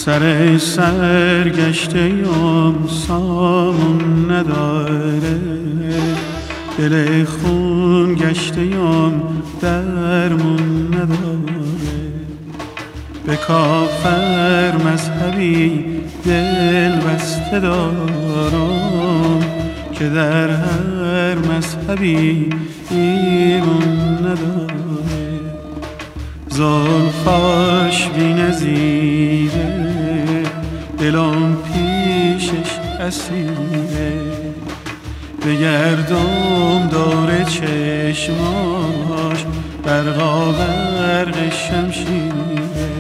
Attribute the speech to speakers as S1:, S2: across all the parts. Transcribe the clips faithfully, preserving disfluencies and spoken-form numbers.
S1: سر سرگشته ام سامون نداره، دل خون گشته ام درمون نداره. به کافر مذهبی دل بسته دارم که در هر مذهبی ایمان نداره. زلفاش بی نظیره، دلم پیشش اسیره. بگردم دور چشماش، برقا برق شمشیره.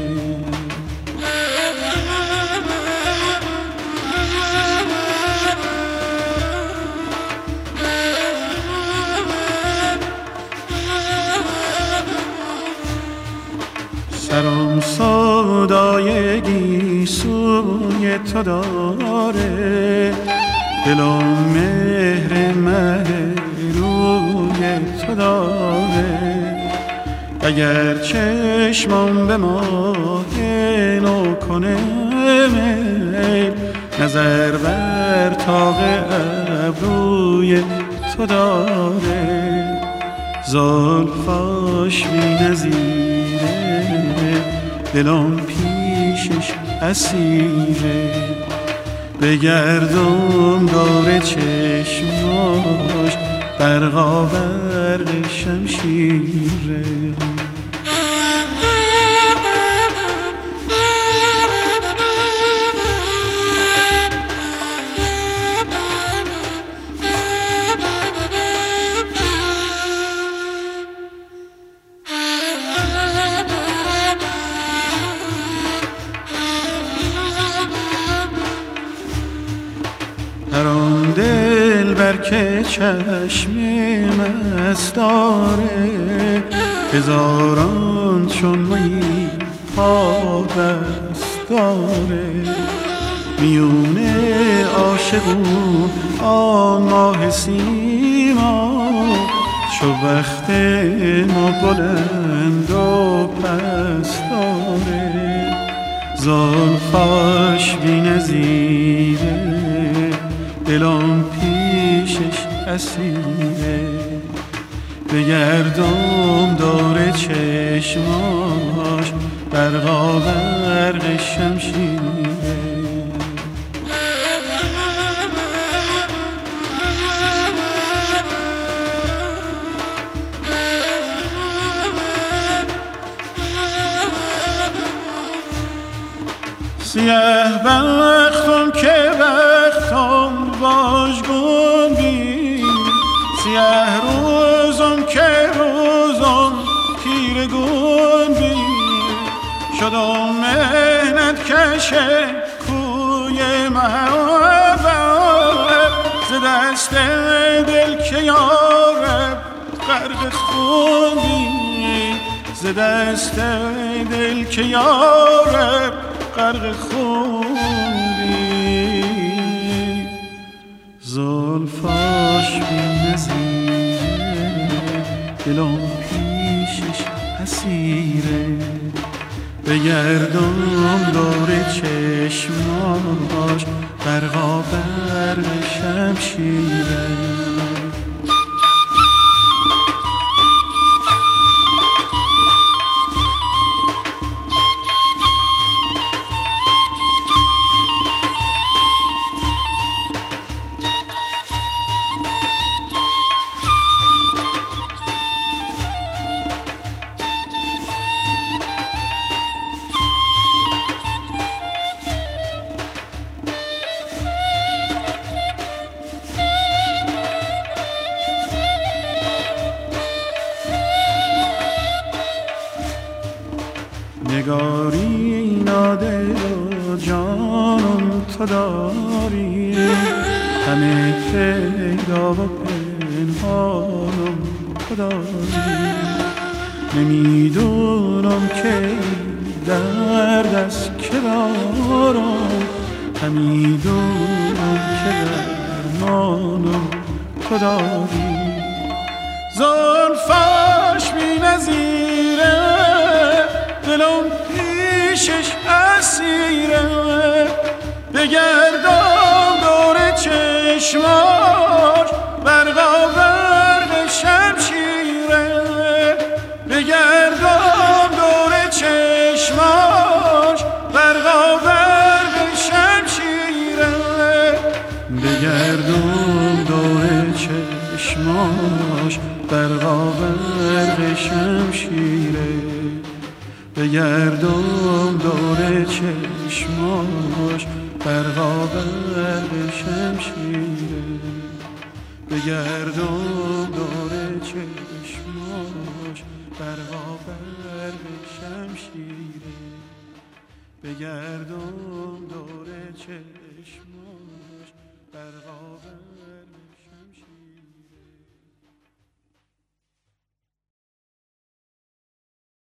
S1: سرم سودای گیسوی تو داره، دلم مهر مه روی تو داره. اگر چشمم به ماه نو کنه میل، نظر بر تاق ابروی تو داره. زلفاش بی نظیره، دلم پیشش اسیره. بگردم دور چشماش، برقا برق شمشیره. هران دل بر که چشمی مست داره، هزاران چون مایی پا بست داره. میونه عاشقون آن ماه سیما، چو بخت ما بلند و پست داره. زلفاش بی نظیره، دلم پیشش اسیره. بگردم دور چشماش، برقا برق شمشیره. سیه بختم که بختم واژگون بی، سیه روزم که روزم تیرگون بی. شدم مهنت کشه کوی محبت، ز دست دل که یارب غرق خون بی. ز دست دل که یارب غرق خوندی. زلفاش بی نظیره، دلم پیشش اسیره. بگردم دور چشماش، برقا برق شمشیره. نگارینا دل و جانم تو داری، همه پیدا و پنهانم تو داری. نمیدونم که درد از که دارم، همیدونم که درمانم تو داری. زلفاش بی نظیره، دلم پیشش اسیره بگردم دور چشماش برقا برق شمشیره بگردم دور چشماش برقا برق شمشیره بگردم دور چشماش برقا برق شمشیره بگردم دور چشماش برقا برق شمشیره بگردم دور چشماش برقا برق شمشیره بگردم دور چشماش برقا برق